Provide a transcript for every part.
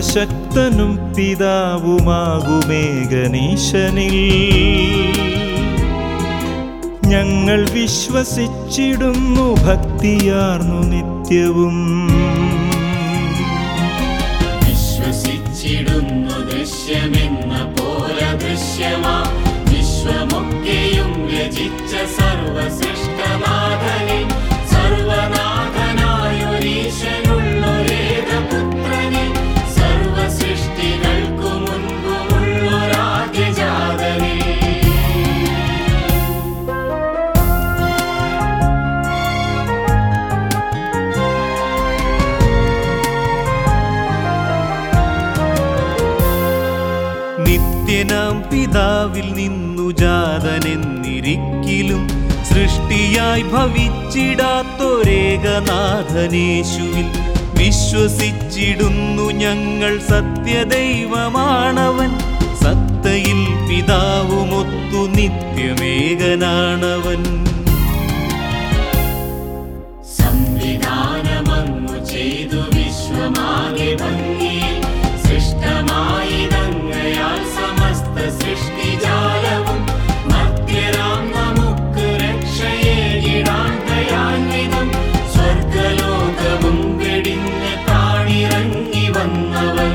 സർവശക്തനും പിതാവുമാകുമേകനീശനിൽ ഞങ്ങൾ വിശ്വസിച്ചിടുന്നു ഭക്തിയാർന്നു നിത്യവും. വിശ്വസിച്ചിടുന്നു ദൃശ്യമെന്ന പോലെ ദൃശ്യമാ വിശ്വമൊക്കെയും രചിച്ച സർവസൃഷ്ടനാഥനെ, സർവനാഥനായൊരീശനുള്ളൊരേകപുത്രനെ, സർവസൃഷ്ടികൾക്കു മുൻപുമുള്ളൊരാദ്യജാതനെ. നിത്യനാം പിതാവിൽ നിന്നു ജാതനെന്നിരിക്കിലും സൃഷ്ടിയായി ഭവിച്ചിടാത്തൊരേകനാഥനേശുവിൽ വിശ്വസിച്ചിടുന്നു ഞങ്ങൾ. സത്യദൈവമാണവൻ, സത്തയിൽ പിതാവുമൊത്തു നിത്യമേകനാണവൻ. സംവിധാനമങ്ങു ചെയ്തു വിശ്വമാകെ ഭംഗിയിൽ സൃഷ്ടമായിതങ്ങയാൽ സമസ്ത സൃഷ്ടിജാലവും മർത്യരാം നമുക്ക് രക്ഷയേകിടാൻ ദയാന്വിതം. സ്വർഗലോകവും വെടിഞ്ഞ് താണിറങ്ങി വന്നവൻ.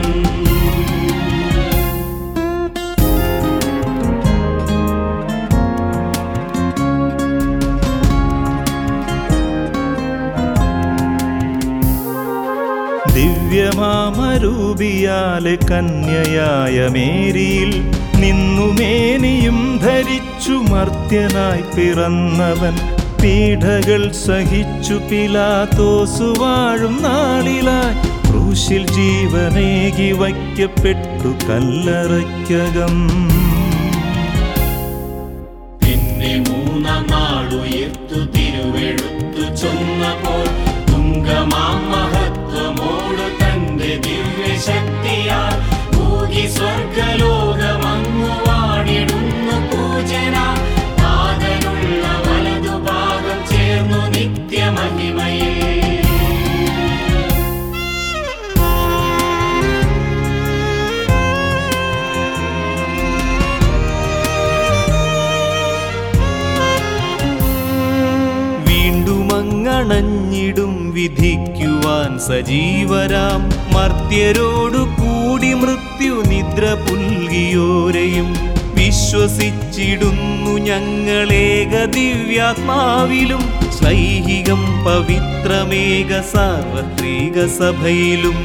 ദിവ്യമാമരൂപിയാലെ കന്യയായ മേരിയിൽ നിന്നുമേനിയും ധരിച്ചു മർത്യനായി പിറന്നവൻ. പീഡകൾ സഹിച്ചു പിലാത്തോസു വാഴും നാളിലായി ക്രൂശിൽ ജീവനേകി വയ്ക്കപ്പെട്ടു കല്ലറയ്ക്കകം. പിന്നെ മൂന്നാം നാളുയർത്തു തിരുവെഴുത്തു ചൊന്നപ്പോൾ തുങ്കമാം മഹത്വമോട് തന്റെ ദിവ്യശക്തിയാൽ ഭൂകി സ്വർഗലോകമങ്ങു വാണിടുന്നു പൂജന. നാഥനുള്ള വലതുഭാഗം ചേർന്നു നിത്യമഹിമയിൽ. വീണ്ടുമങ്ങണഞ്ഞിടും വിധിക്കുവാൻ സജീവരാം മർത്യരോടു കൂടി മൃത്യുനിദ്ര പുൽകിയോരെയും വിശ്വസിച്ചിടുന്നു ഞങ്ങളേക ദിവ്യാത്മാവിലും ശ്ലൈഹികം പവിത്രമേക സാർവത്രിക സഭയിലും.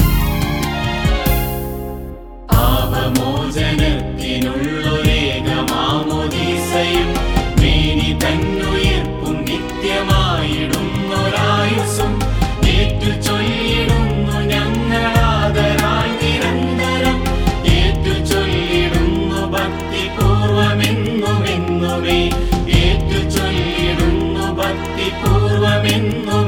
പാപമോചനത്തിനുള്ളൊരേകമാമോദീസയും മേനി തന്നുയർപ്പും നിത്യമായിടുന്നൊരായുസ്സും ഏറ്റു ചൊല്ലിടുന്നു ഞങ്ങളാദരാൽ നിരന്തരം. ഏറ്റു ചൊല്ലിടുന്നു ഭക്തിപൂർവമെന്നുമെന്നുമേ. ഏറ്റു ചൊല്ലിടുന്നു ഭക്തിപൂർവമെന്നു